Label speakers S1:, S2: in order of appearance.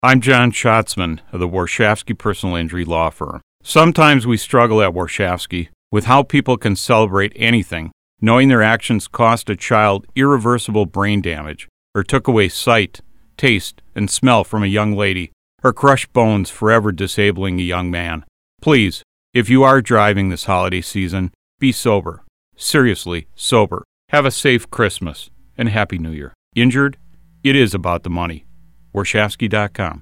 S1: I'm John Schatzman of the Warshawski Personal Injury Law Firm. Sometimes we struggle at Warshawski with how people can celebrate anything, knowing their actions cost a child irreversible brain damage, or took away sight, taste, and smell from a young lady, or crushed bones forever disabling a young man. Please, if you are driving this holiday season, be sober. Seriously, sober. Have a safe Christmas, and Happy New Year. Injured? It is about the money. Warshawski.com.